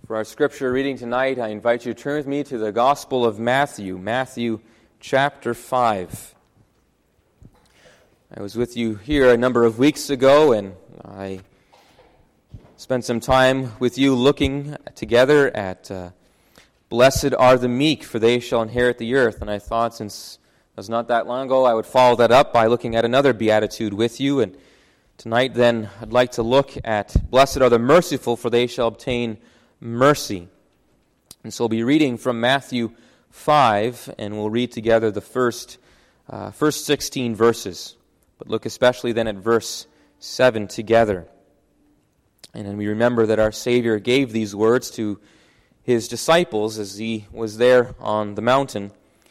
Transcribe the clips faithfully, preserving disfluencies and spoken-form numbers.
For our scripture reading tonight, I invite you to turn with me to the Gospel of Matthew, Matthew chapter five. I was with you here a number of weeks ago, and I spent some time with you looking together at uh, Blessed are the meek, for they shall inherit the earth. And I thought, since it was not that long ago, I would follow that up by looking at another beatitude with you. And tonight, then, I'd like to look at Blessed are the merciful, for they shall obtain mercy. And so we'll be reading from Matthew five, and we'll read together the first, uh, first sixteen verses. But look especially then at verse seven together. And then we remember that our Savior gave these words to His disciples as He was there on the mountain.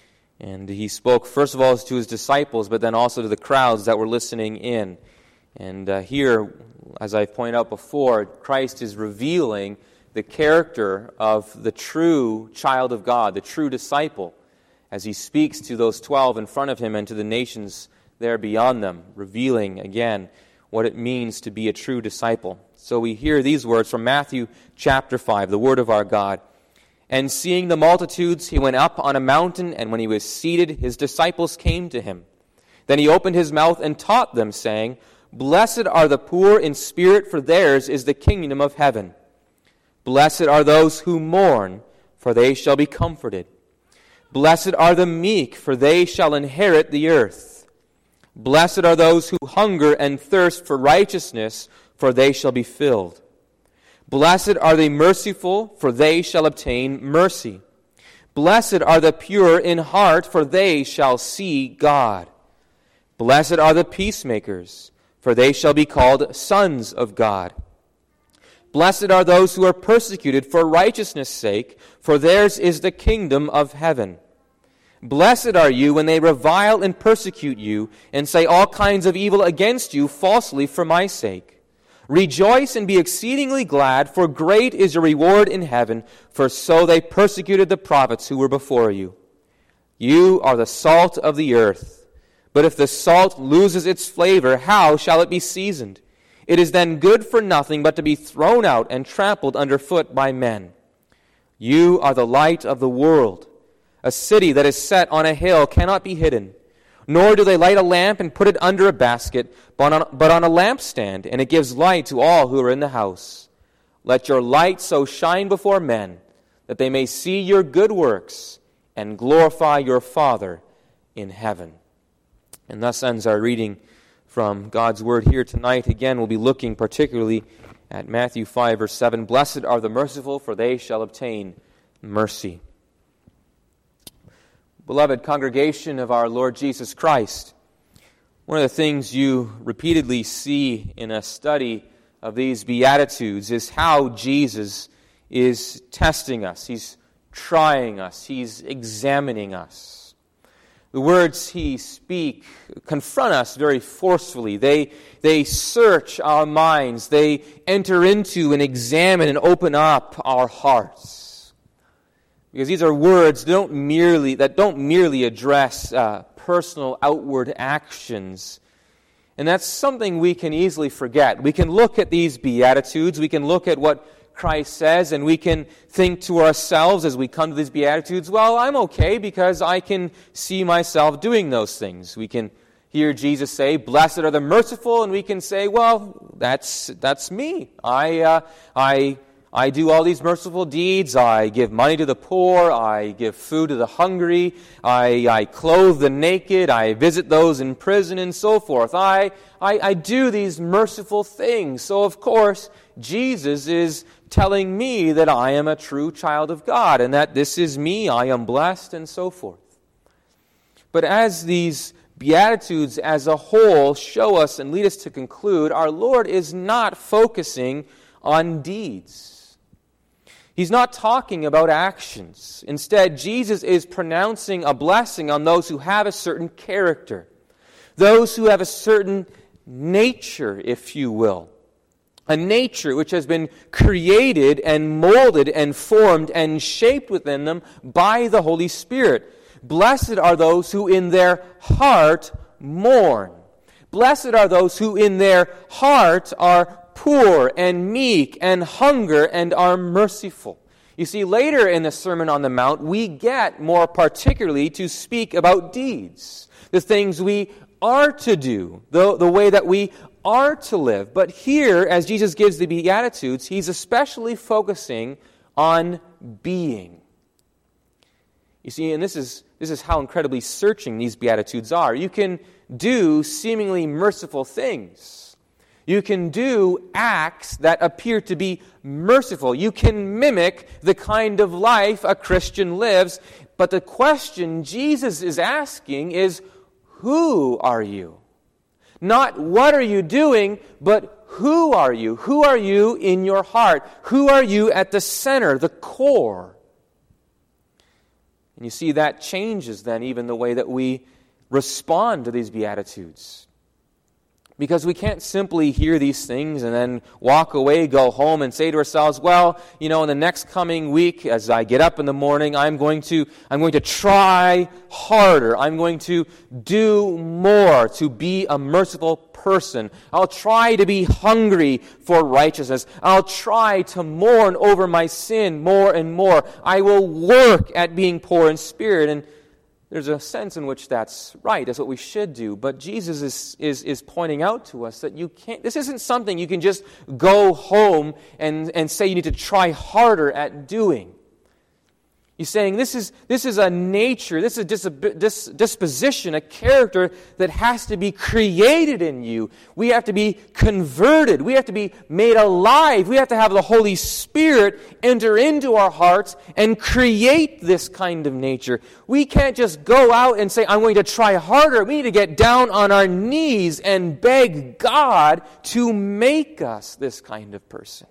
And He spoke first of all to His disciples, but then also to the crowds that were listening in. And uh, here, as I've pointed out before, Christ is revealing the character of the true child of God, the true disciple, as He speaks to those twelve in front of Him and to the nations there beyond them, revealing again what it means to be a true disciple. So we hear these words from Matthew chapter five, the word of our God. And seeing the multitudes, He went up on a mountain, and when He was seated, His disciples came to Him. Then He opened His mouth and taught them, saying, Blessed are the poor in spirit, for theirs is the kingdom of heaven. Blessed are those who mourn, for they shall be comforted. Blessed are the meek, for they shall inherit the earth. Blessed are those who hunger and thirst for righteousness, for they shall be filled. Blessed are the merciful, for they shall obtain mercy. Blessed are the pure in heart, for they shall see God. Blessed are the peacemakers, for they shall be called sons of God. Blessed are those who are persecuted for righteousness' sake, for theirs is the kingdom of heaven. Blessed are you when they revile and persecute you, and say all kinds of evil against you falsely for my sake. Rejoice and be exceedingly glad, for great is your reward in heaven, for so they persecuted the prophets who were before you. You are the salt of the earth. But if the salt loses its flavor, how shall it be seasoned? It is then good for nothing but to be thrown out and trampled underfoot by men. You are the light of the world. A city that is set on a hill cannot be hidden. Nor do they light a lamp and put it under a basket, but on, but on a lampstand, and it gives light to all who are in the house. Let your light so shine before men, that they may see your good works and glorify your Father in heaven. And thus ends our reading from God's Word here tonight. Again, we'll be looking particularly at Matthew five, verse seven. Blessed are the merciful, for they shall obtain mercy. Beloved congregation of our Lord Jesus Christ, one of the things you repeatedly see in a study of these Beatitudes is how Jesus is testing us. He's trying us. He's examining us. The words He speaks confront us very forcefully. They, they search our minds. They enter into and examine and open up our hearts. Because these are words don't merely, that don't merely address uh, personal outward actions. And that's something we can easily forget. We can look at these Beatitudes. We can look at what Christ says, and we can think to ourselves as we come to these Beatitudes, well, I'm okay because I can see myself doing those things. We can hear Jesus say, blessed are the merciful, and we can say, well, that's that's me. I uh, I I do all these merciful deeds. I give money to the poor. I give food to the hungry. I, I clothe the naked. I visit those in prison and so forth. I, I, I do these merciful things. So, of course, Jesus is telling me that I am a true child of God and that this is me, I am blessed, and so forth. But as these Beatitudes as a whole show us and lead us to conclude, our Lord is not focusing on deeds. He's not talking about actions. Instead, Jesus is pronouncing a blessing on those who have a certain character, those who have a certain nature, if you will. A nature which has been created and molded and formed and shaped within them by the Holy Spirit. Blessed are those who in their heart mourn. Blessed are those who in their heart are poor and meek and hunger and are merciful. You see, later in the Sermon on the Mount, we get more particularly to speak about deeds, the things we are to do, the, the way that we are to live. But here, as Jesus gives the Beatitudes, he's especially focusing on being. You see, and this is this is how incredibly searching these Beatitudes are. You can do seemingly merciful things. You can do acts that appear to be merciful. You can mimic the kind of life a Christian lives. But the question Jesus is asking is, who are you? Not what are you doing, but who are you? Who are you in your heart? Who are you at the center, the core? And you see, that changes then even the way that we respond to these Beatitudes. Because we can't simply hear these things and then walk away, go home, and say to ourselves, well, you know, in the next coming week, as I get up in the morning, I'm going to I'm going to try harder. I'm going to do more to be a merciful person. I'll try to be hungry for righteousness. I'll try to mourn over my sin more and more. I will work at being poor in spirit. And there's a sense in which that's right. That's what we should do. But Jesus is, is, is pointing out to us that you can't, this isn't something you can just go home and, and say you need to try harder at doing. He's saying this is, this is a nature, this is a dis, dis, disposition, a character that has to be created in you. We have to be converted. We have to be made alive. We have to have the Holy Spirit enter into our hearts and create this kind of nature. We can't just go out and say, I'm going to try harder. We need to get down on our knees and beg God to make us this kind of person.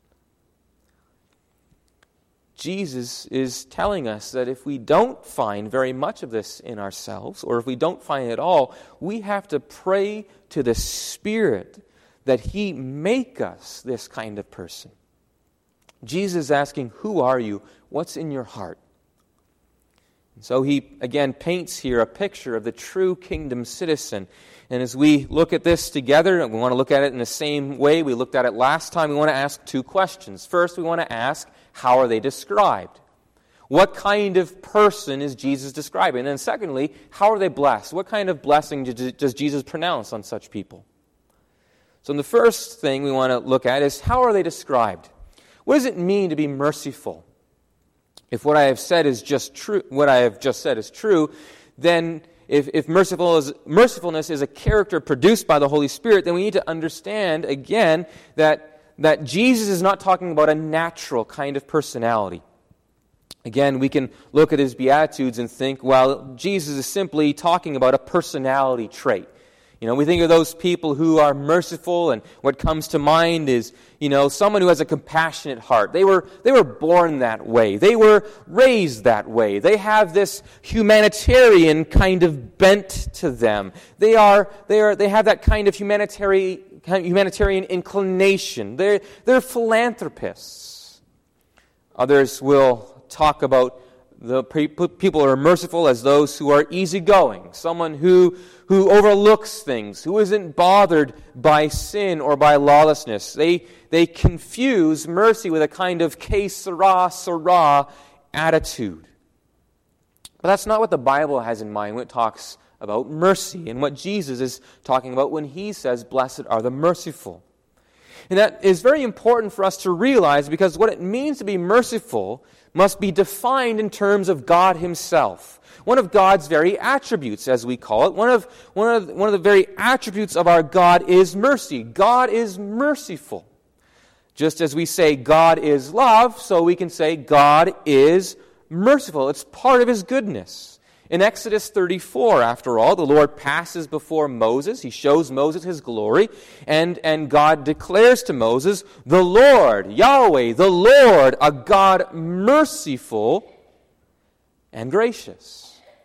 Jesus is telling us that if we don't find very much of this in ourselves, or if we don't find it at all, we have to pray to the Spirit that He make us this kind of person. Jesus is asking, who are you? What's in your heart? And so he, again, paints here a picture of the true kingdom citizen. And as we look at this together, and we want to look at it in the same way we looked at it last time, we want to ask two questions. First, we want to ask, how are they described? What kind of person is Jesus describing? And then secondly, how are they blessed? What kind of blessing does Jesus pronounce on such people? So the first thing we want to look at is, how are they described? What does it mean to be merciful? If what I have said is just true, what I have just said is true, then if, if merciful is, mercifulness is a character produced by the Holy Spirit, then we need to understand again that that Jesus is not talking about a natural kind of personality. Again, we can look at his Beatitudes and think, well, Jesus is simply talking about a personality trait. You know, we think of those people who are merciful, and what comes to mind is, you know, someone who has a compassionate heart. They were they were born that way. They were raised that way. They have this humanitarian kind of bent to them. They are they are they have that kind of humanitarian humanitarian inclination. They're they're philanthropists. Others will talk about the people who are merciful as those who are easygoing, someone who who overlooks things, who isn't bothered by sin or by lawlessness. They they confuse mercy with a kind of que sera, sera attitude. But that's not what the Bible has in mind when it talks about mercy and what Jesus is talking about when he says, blessed are the merciful. And that is very important for us to realize, because what it means to be merciful must be defined in terms of God himself. One of God's very attributes, as we call it, one of, one of, one of the very attributes of our God is mercy. God is merciful. Just as we say God is love, so we can say God is merciful. It's part of his goodness. In Exodus thirty-four, after all, the Lord passes before Moses. He shows Moses his glory, and, and God declares to Moses, the Lord, Yahweh, the Lord, a God merciful and gracious.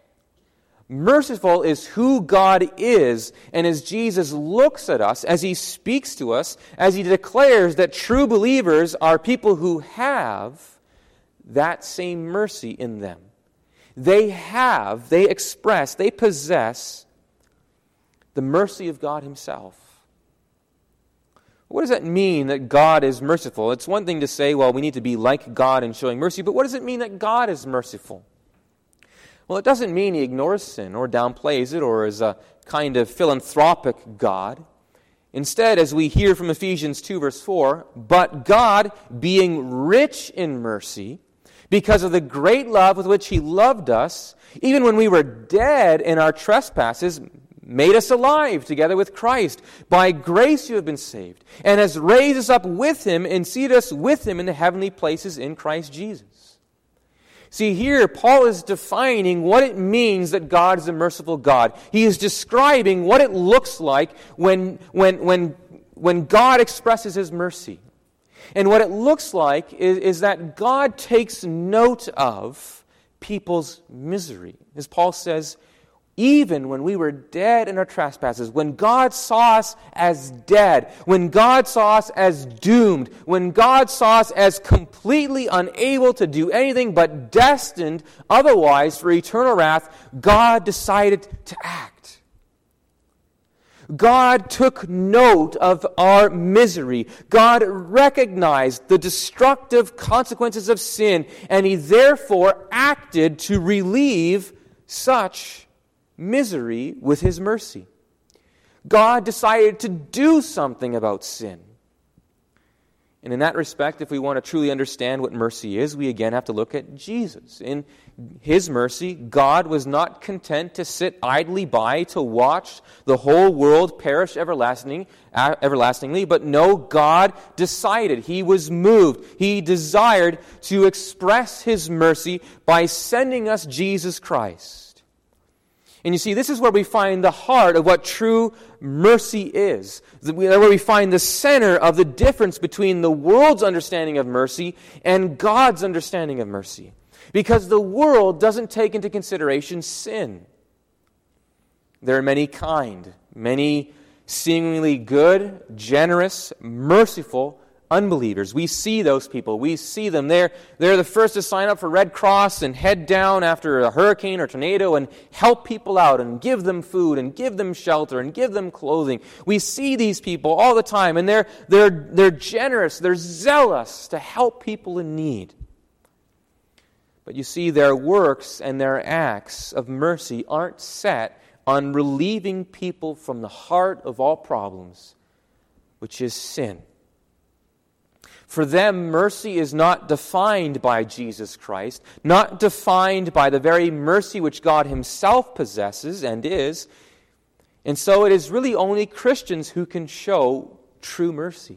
Merciful is who God is, and as Jesus looks at us, as he speaks to us, as he declares that true believers are people who have that same mercy in them. They have, they express, they possess the mercy of God himself. What does that mean that God is merciful? It's one thing to say, well, we need to be like God in showing mercy, but what does it mean that God is merciful? Well, it doesn't mean He ignores sin or downplays it or is a kind of philanthropic God. Instead, as we hear from Ephesians two, verse four, but God, being rich in mercy, because of the great love with which He loved us, even when we were dead in our trespasses, made us alive together with Christ. By grace you have been saved, and has raised us up with Him and seated us with Him in the heavenly places in Christ Jesus. See, here Paul is defining what it means that God is a merciful God. He is describing what it looks like when, when, when, when God expresses His mercy. And what it looks like is, is that God takes note of people's misery. As Paul says, even when we were dead in our trespasses, when God saw us as dead, when God saw us as doomed, when God saw us as completely unable to do anything but destined otherwise for eternal wrath, God decided to act. God took note of our misery. God recognized the destructive consequences of sin, and He therefore acted to relieve such misery with His mercy. God decided to do something about sin. And in that respect, if we want to truly understand what mercy is, we again have to look at Jesus. In His mercy, God was not content to sit idly by to watch the whole world perish everlasting, uh, everlastingly, but no, God decided. He was moved. He desired to express His mercy by sending us Jesus Christ. And you see, this is where we find the heart of what true mercy is. Where we find the center of the difference between the world's understanding of mercy and God's understanding of mercy. Because the world doesn't take into consideration sin. There are many kind, many seemingly good, generous, merciful unbelievers. We see those people. We see them. They're, they're the first to sign up for Red Cross and head down after a hurricane or tornado and help people out and give them food and give them shelter and give them clothing. We see these people all the time, and they're, they're, they're generous. They're zealous to help people in need. But you see, their works and their acts of mercy aren't set on relieving people from the heart of all problems, which is sin. For them, mercy is not defined by Jesus Christ, not defined by the very mercy which God Himself possesses and is. And so it is really only Christians who can show true mercy.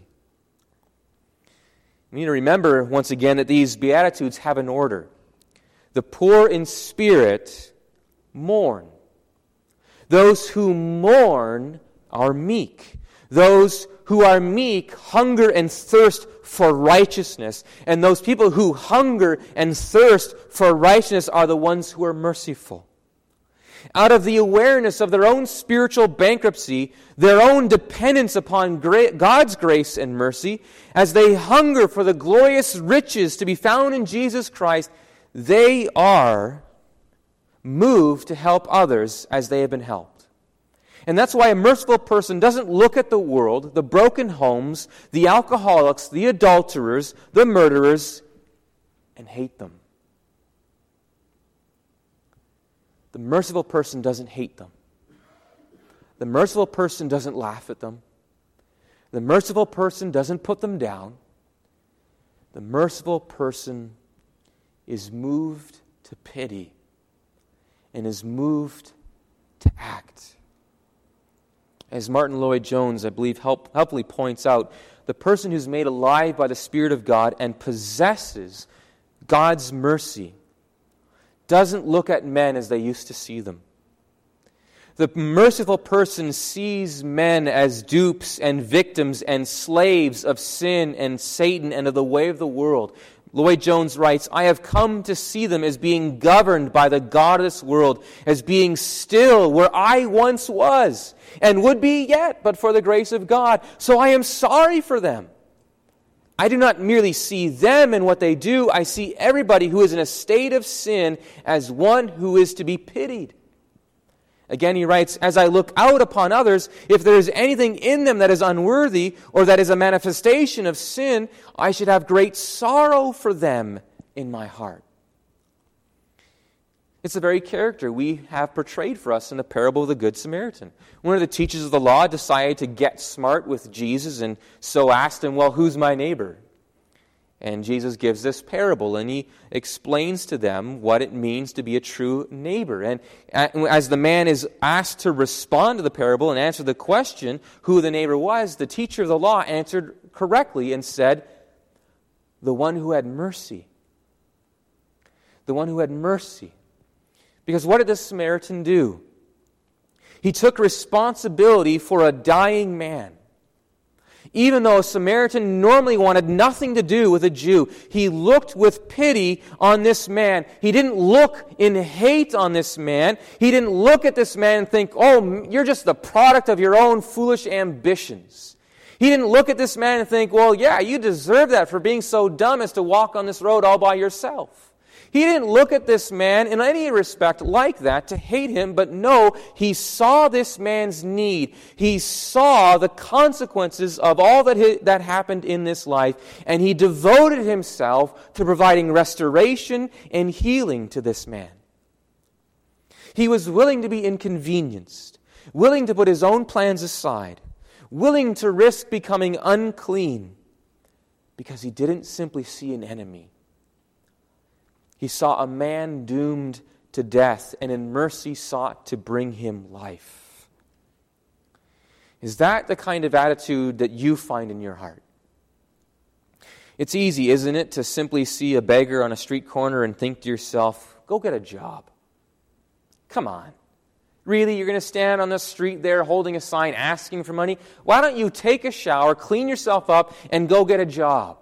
We need to remember once again that these Beatitudes have an order. The poor in spirit mourn. Those who mourn are meek. Those who are meek hunger and thirst for righteousness. And those people who hunger and thirst for righteousness are the ones who are merciful. Out of the awareness of their own spiritual bankruptcy, their own dependence upon God's grace and mercy, as they hunger for the glorious riches to be found in Jesus Christ, they are moved to help others as they have been helped. And that's why a merciful person doesn't look at the world, the broken homes, the alcoholics, the adulterers, the murderers, and hate them. The merciful person doesn't hate them. The merciful person doesn't laugh at them. The merciful person doesn't put them down. The merciful person is moved to pity and is moved to act. As Martin Lloyd-Jones, I believe, help, helpfully points out, the person who's made alive by the Spirit of God and possesses God's mercy doesn't look at men as they used to see them. The merciful person sees men as dupes and victims and slaves of sin and Satan and of the way of the world. Lloyd-Jones writes, I have come to see them as being governed by the God of this world, as being still where I once was, and would be yet, but for the grace of God. So I am sorry for them. I do not merely see them and what they do, I see everybody who is in a state of sin as one who is to be pitied. Again, he writes, as I look out upon others, if there is anything in them that is unworthy or that is a manifestation of sin, I should have great sorrow for them in my heart. It's the very character we have portrayed for us in the parable of the Good Samaritan. One of the teachers of the law decided to get smart with Jesus and so asked him, well, who's my neighbor? And Jesus gives this parable, and he explains to them what it means to be a true neighbor. And as the man is asked to respond to the parable and answer the question who the neighbor was, the teacher of the law answered correctly and said, the one who had mercy. The one who had mercy. Because what did the Samaritan do? He took responsibility for a dying man. Even though a Samaritan normally wanted nothing to do with a Jew, he looked with pity on this man. He didn't look in hate on this man. He didn't look at this man and think, oh, you're just the product of your own foolish ambitions. He didn't look at this man and think, well, yeah, you deserve that for being so dumb as to walk on this road all by yourself. He didn't look at this man in any respect like that to hate him, but no, he saw this man's need. He saw the consequences of all that, he, that happened in this life, and he devoted himself to providing restoration and healing to this man. He was willing to be inconvenienced, willing to put his own plans aside, willing to risk becoming unclean, because he didn't simply see an enemy. He saw a man doomed to death and in mercy sought to bring him life. Is that the kind of attitude that you find in your heart? It's easy, isn't it, to simply see a beggar on a street corner and think to yourself, go get a job. Come on. Really, you're going to stand on the street there holding a sign asking for money? Why don't you take a shower, clean yourself up, and go get a job?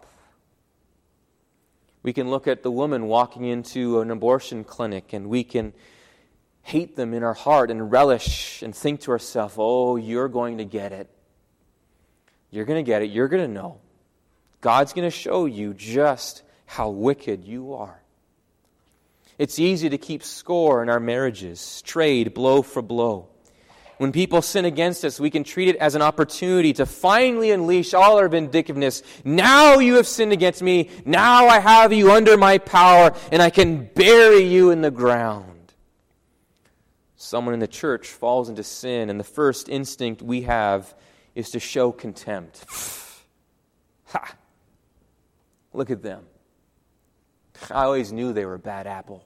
We can look at the woman walking into an abortion clinic and we can hate them in our heart and relish and think to ourselves, oh, you're going to get it. You're going to get it. You're going to know. God's going to show you just how wicked you are. It's easy to keep score in our marriages, trade blow for blow. When people sin against us, we can treat it as an opportunity to finally unleash all our vindictiveness. Now you have sinned against me. Now I have you under my power, and I can bury you in the ground. Someone in the church falls into sin, and the first instinct we have is to show contempt. Ha! Look at them. I always knew they were a bad apple.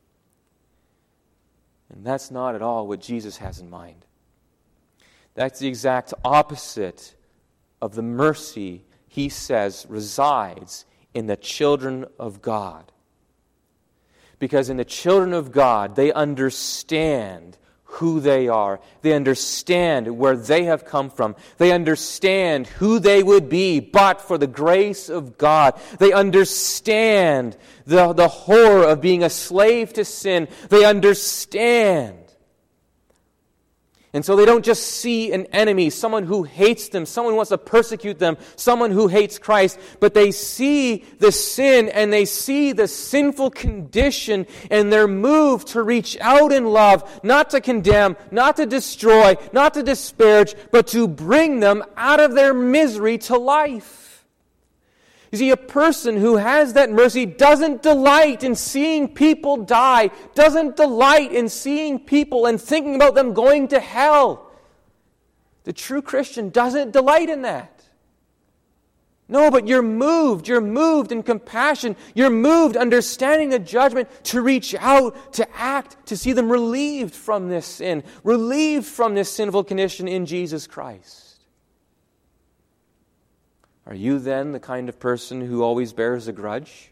And that's not at all what Jesus has in mind. That's the exact opposite of the mercy he says resides in the children of God. Because in the children of God, they understand who they are. They understand where they have come from. They understand who they would be but for the grace of God. They understand the, the horror of being a slave to sin. They understand. And so they don't just see an enemy, someone who hates them, someone who wants to persecute them, someone who hates Christ, but they see the sin and they see the sinful condition and they're moved to reach out in love, not to condemn, not to destroy, not to disparage, but to bring them out of their misery to life. You see, a person who has that mercy doesn't delight in seeing people die, doesn't delight in seeing people and thinking about them going to hell. The true Christian doesn't delight in that. No, but you're moved. You're moved in compassion. You're moved understanding the judgment to reach out, to act, to see them relieved from this sin, relieved from this sinful condition in Jesus Christ. Are you then the kind of person who always bears a grudge?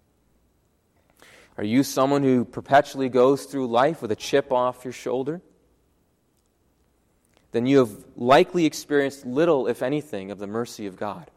Are you someone who perpetually goes through life with a chip off your shoulder? Then you have likely experienced little, if anything, of the mercy of God.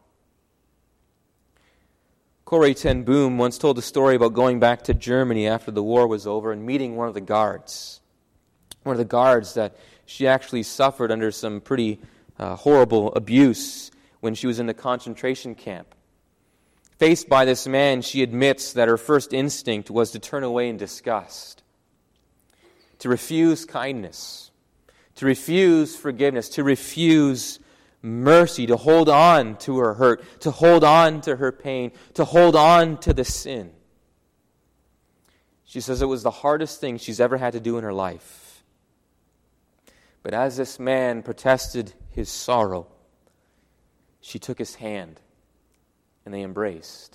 Corrie ten Boom once told a story about going back to Germany after the war was over and meeting one of the guards. One of the guards that she actually suffered under some pretty uh, horrible abuse when she was in the concentration camp. Faced by this man, she admits that her first instinct was to turn away in disgust. to refuse kindness, to refuse forgiveness, to refuse mercy, to hold on to her hurt, to hold on to her pain, to hold on to the sin. She says it was the hardest thing she's ever had to do in her life. But as this man protested his sorrow, she took his hand and they embraced.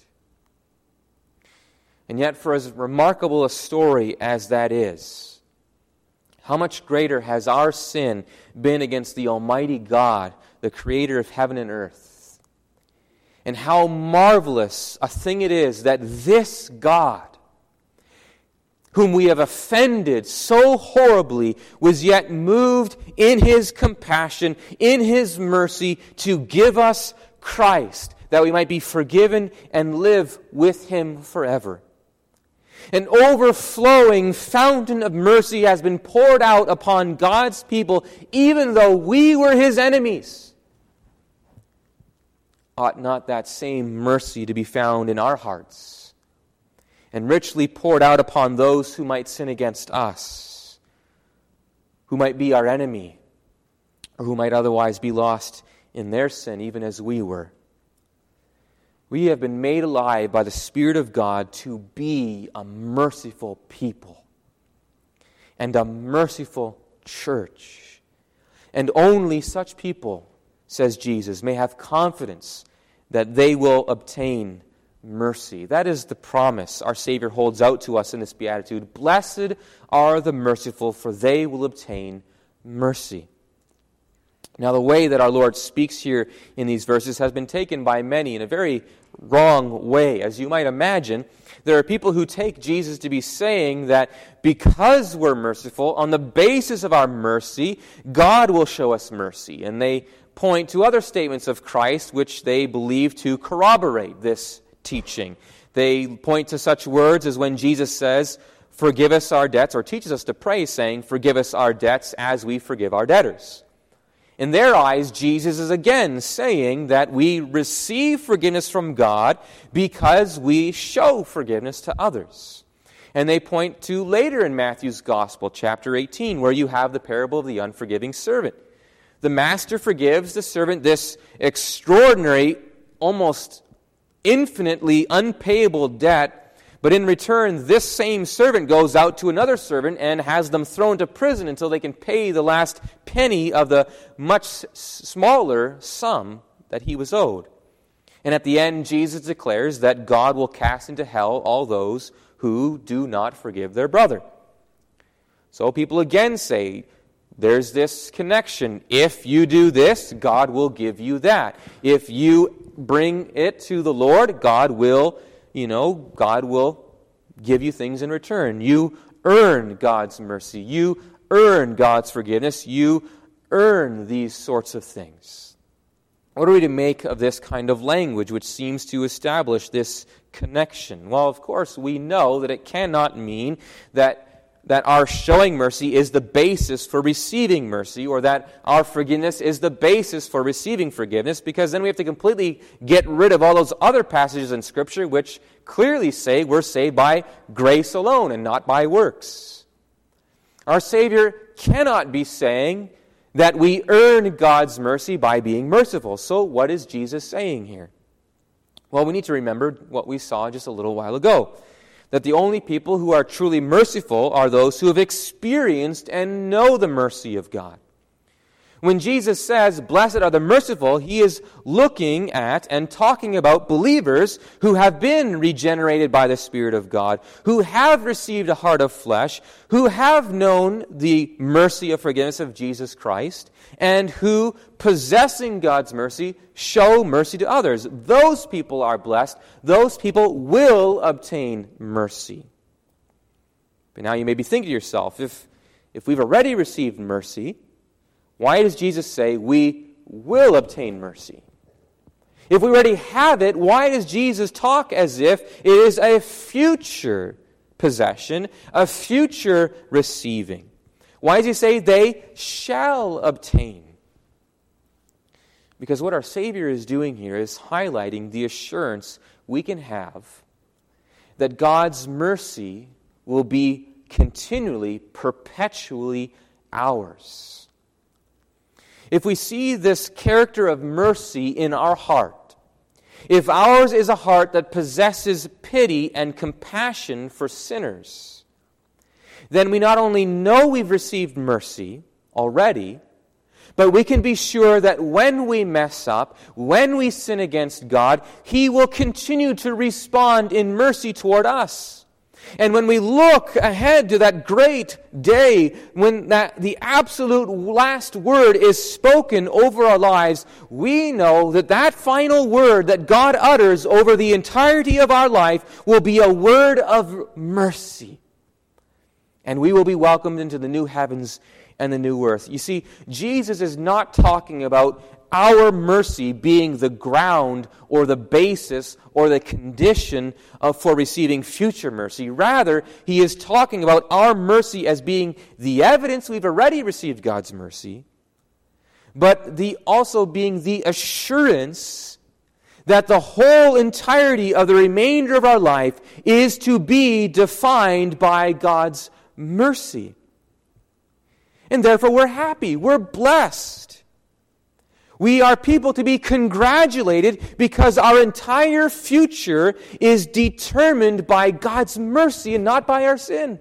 And yet, for as remarkable a story as that is, how much greater has our sin been against the Almighty God, the Creator of heaven and earth? And how marvelous a thing it is that this God, whom we have offended so horribly, was yet moved in His compassion, in His mercy, to give us Christ, that we might be forgiven and live with Him forever. An overflowing fountain of mercy has been poured out upon God's people, even though we were His enemies. Ought not that same mercy to be found in our hearts and richly poured out upon those who might sin against us, who might be our enemy, or who might otherwise be lost in their sin, even as we were? We have been made alive by the Spirit of God to be a merciful people and a merciful church. And only such people, says Jesus, may have confidence that they will obtain mercy. That is the promise our Savior holds out to us in this beatitude. Blessed are the merciful, for they will obtain mercy. Now, the way that our Lord speaks here in these verses has been taken by many in a very wrong way. As you might imagine, there are people who take Jesus to be saying that because we're merciful, on the basis of our mercy, God will show us mercy. And they point to other statements of Christ which they believe to corroborate this teaching. They point to such words as when Jesus says, "Forgive us our debts," or teaches us to pray saying, "Forgive us our debts as we forgive our debtors." In their eyes, Jesus is again saying that we receive forgiveness from God because we show forgiveness to others. And they point to later in Matthew's Gospel, chapter eighteen, where you have the parable of the unforgiving servant. The master forgives the servant this extraordinary, almost infinitely unpayable debt, but in return, this same servant goes out to another servant and has them thrown to prison until they can pay the last penny of the much smaller sum that he was owed. And at the end, Jesus declares that God will cast into hell all those who do not forgive their brother. So people again say, there's this connection. If you do this, God will give you that. If you bring it to the Lord, God will You know, God will give you things in return. You earn God's mercy. You earn God's forgiveness. You earn these sorts of things. What are we to make of this kind of language which seems to establish this connection? Well, of course, we know that it cannot mean that that our showing mercy is the basis for receiving mercy, or that our forgiveness is the basis for receiving forgiveness, because then we have to completely get rid of all those other passages in Scripture which clearly say we're saved by grace alone and not by works. Our Savior cannot be saying that we earn God's mercy by being merciful. So what is Jesus saying here? Well, we need to remember what we saw just a little while ago, that the only people who are truly merciful are those who have experienced and know the mercy of God. When Jesus says, "Blessed are the merciful," He is looking at and talking about believers who have been regenerated by the Spirit of God, who have received a heart of flesh, who have known the mercy of forgiveness of Jesus Christ, and who, possessing God's mercy, show mercy to others. Those people are blessed. Those people will obtain mercy. But now you may be thinking to yourself, if, if we've already received mercy, why does Jesus say we will obtain mercy? If we already have it, why does Jesus talk as if it is a future possession, a future receiving? Why does He say they shall obtain? Because what our Savior is doing here is highlighting the assurance we can have that God's mercy will be continually, perpetually ours. If we see this character of mercy in our heart, if ours is a heart that possesses pity and compassion for sinners, then we not only know we've received mercy already, but we can be sure that when we mess up, when we sin against God, He will continue to respond in mercy toward us. And when we look ahead to that great day when that the absolute last word is spoken over our lives, we know that that final word that God utters over the entirety of our life will be a word of mercy. And we will be welcomed into the new heavens and the new earth. You see, Jesus is not talking about our mercy being the ground or the basis or the condition of, for receiving future mercy. Rather, He is talking about our mercy as being the evidence we've already received God's mercy, but the also being the assurance that the whole entirety of the remainder of our life is to be defined by God's mercy. And therefore we're happy, we're blessed. We are people to be congratulated because our entire future is determined by God's mercy and not by our sin.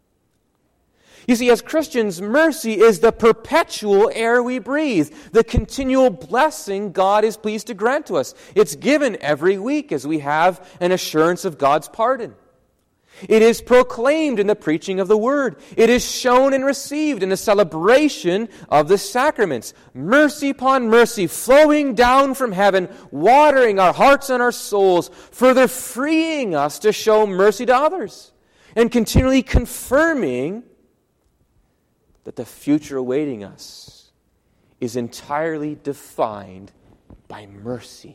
You see, as Christians, mercy is the perpetual air we breathe, the continual blessing God is pleased to grant to us. It's given every week as we have an assurance of God's pardon. It is proclaimed in the preaching of the Word. It is shown and received in the celebration of the sacraments. Mercy upon mercy flowing down from heaven, watering our hearts and our souls, further freeing us to show mercy to others, and continually confirming that the future awaiting us is entirely defined by mercy.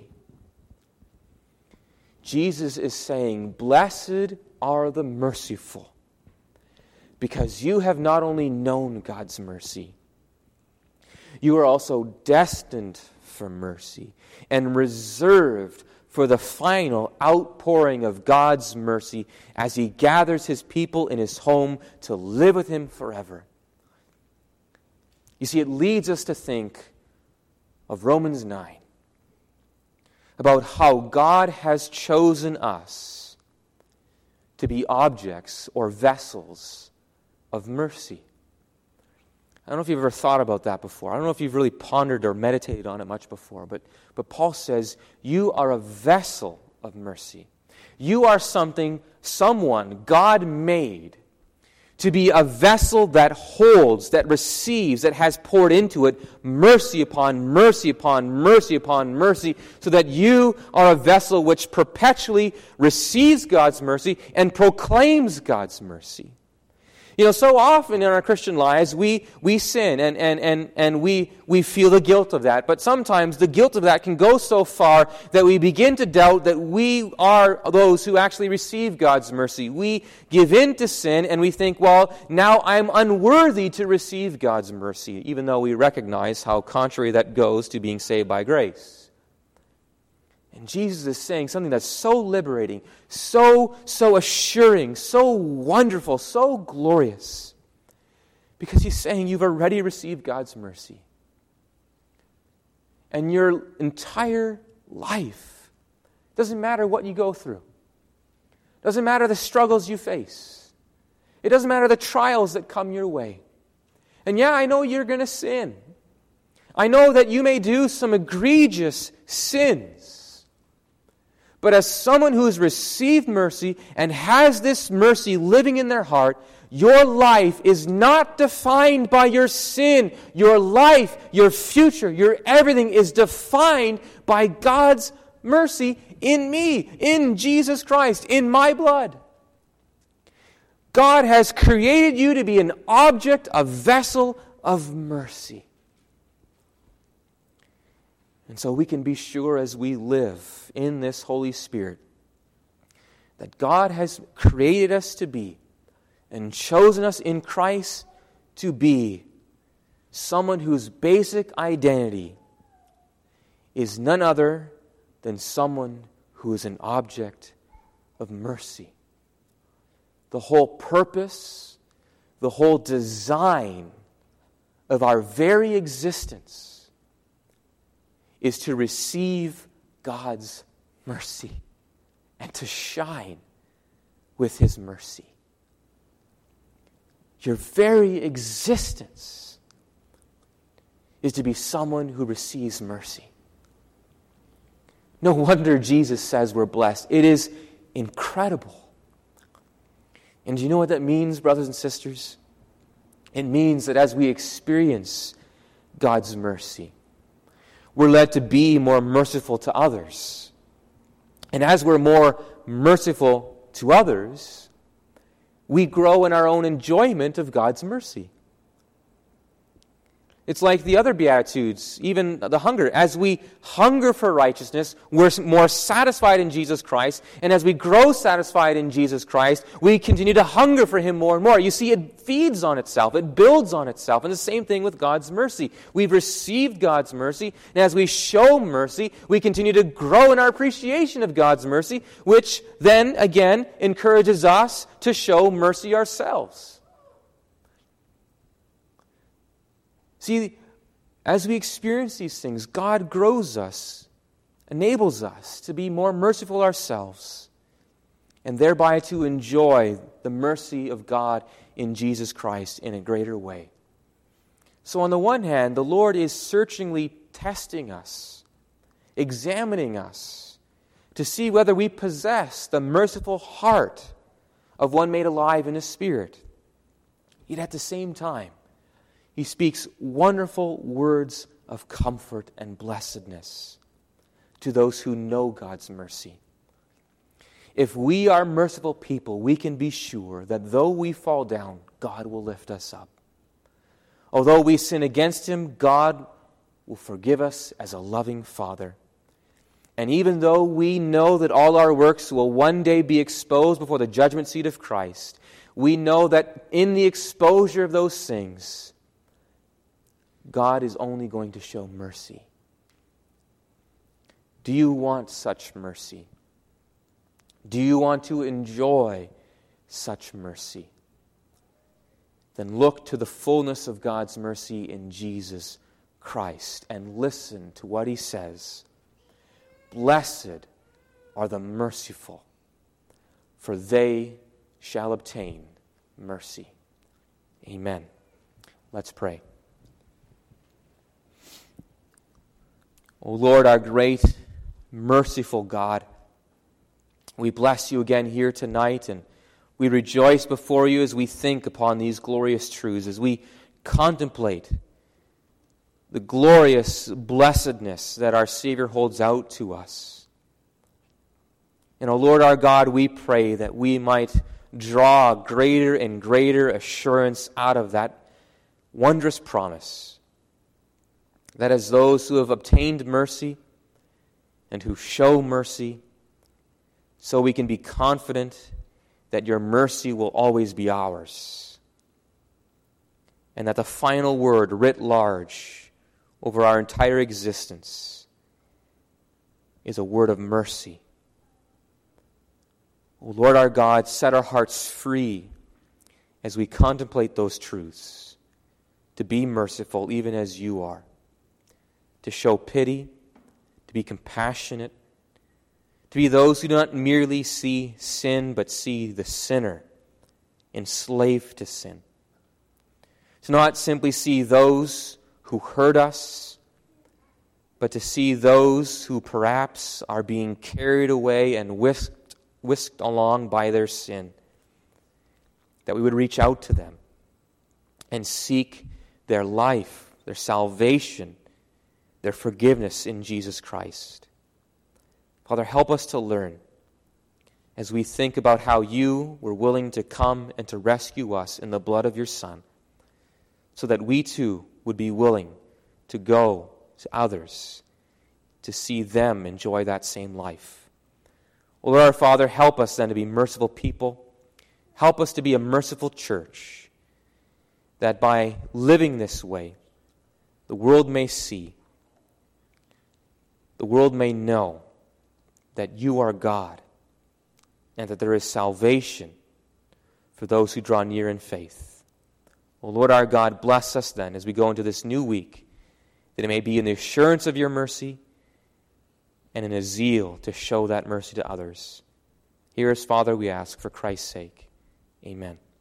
Jesus is saying, "Blessed are the merciful, because you have not only known God's mercy, you are also destined for mercy and reserved for the final outpouring of God's mercy as He gathers His people in His home to live with Him forever." You see, it leads us to think of Romans nine, about how God has chosen us to be objects or vessels of mercy. I don't know if you've ever thought about that before. I don't know if you've really pondered or meditated on it much before, but, but Paul says, you are a vessel of mercy. You are something, someone God made to be a vessel that holds, that receives, that has poured into it mercy upon mercy upon mercy upon mercy, so that you are a vessel which perpetually receives God's mercy and proclaims God's mercy. You know, so often in our Christian lives, we, we sin and, and, and, and we, we feel the guilt of that. But sometimes the guilt of that can go so far that we begin to doubt that we are those who actually receive God's mercy. We give in to sin and we think, well, now I'm unworthy to receive God's mercy, even though we recognize how contrary that goes to being saved by grace. And Jesus is saying something that's so liberating, so, so assuring, so wonderful, so glorious. Because He's saying you've already received God's mercy. And your entire life, doesn't matter what you go through. Doesn't matter the struggles you face. It doesn't matter the trials that come your way. And yeah, I know you're going to sin. I know that you may do some egregious sins. But as someone who has received mercy and has this mercy living in their heart, your life is not defined by your sin. Your life, your future, your everything is defined by God's mercy in me, in Jesus Christ, in my blood. God has created you to be an object, a vessel of mercy. And so we can be sure as we live in this Holy Spirit that God has created us to be and chosen us in Christ to be someone whose basic identity is none other than someone who is an object of mercy. The whole purpose the whole design of our very existence is to receive God's mercy and to shine with His mercy. Your very existence is to be someone who receives mercy. No wonder Jesus says we're blessed. It is incredible. And do you know what that means, brothers and sisters? It means that as we experience God's mercy, we're led to be more merciful to others. And as we're more merciful to others, we grow in our own enjoyment of God's mercy. It's like the other Beatitudes, even the hunger. As we hunger for righteousness, we're more satisfied in Jesus Christ. And as we grow satisfied in Jesus Christ, we continue to hunger for Him more and more. You see, it feeds on itself. It builds on itself. And the same thing with God's mercy. We've received God's mercy. And as we show mercy, we continue to grow in our appreciation of God's mercy, which then, again, encourages us to show mercy ourselves. See, as we experience these things, God grows us, enables us to be more merciful ourselves, and thereby to enjoy the mercy of God in Jesus Christ in a greater way. So on the one hand, the Lord is searchingly testing us, examining us, to see whether we possess the merciful heart of one made alive in His Spirit. Yet at the same time, He speaks wonderful words of comfort and blessedness to those who know God's mercy. If we are merciful people, we can be sure that though we fall down, God will lift us up. Although we sin against Him, God will forgive us as a loving Father. And even though we know that all our works will one day be exposed before the judgment seat of Christ, we know that in the exposure of those things, God is only going to show mercy. Do you want such mercy? Do you want to enjoy such mercy? Then look to the fullness of God's mercy in Jesus Christ and listen to what He says. Blessed are the merciful, for they shall obtain mercy. Amen. Let's pray. O Lord, our great, merciful God, we bless You again here tonight, and we rejoice before You as we think upon these glorious truths, as we contemplate the glorious blessedness that our Savior holds out to us. And, O Lord our God, we pray that we might draw greater and greater assurance out of that wondrous promise, that as those who have obtained mercy and who show mercy, so we can be confident that Your mercy will always be ours, and that the final word writ large over our entire existence is a word of mercy. O Lord our God, set our hearts free as we contemplate those truths, to be merciful even as You are, to show pity, to be compassionate, to be those who do not merely see sin, but see the sinner enslaved to sin. To not simply see those who hurt us, but to see those who perhaps are being carried away and whisked, whisked along by their sin. That we would reach out to them and seek their life, their salvation, their forgiveness in Jesus Christ. Father, help us to learn as we think about how You were willing to come and to rescue us in the blood of Your Son, so that we too would be willing to go to others to see them enjoy that same life. O Lord our Father, help us then to be merciful people. Help us to be a merciful church, that by living this way, the world may see, the world may know that You are God, and that there is salvation for those who draw near in faith. O Lord our God, bless us then as we go into this new week, that it may be in the assurance of your mercy and in a zeal to show that mercy to others. Hear us, Father, we ask, for Christ's sake. Amen.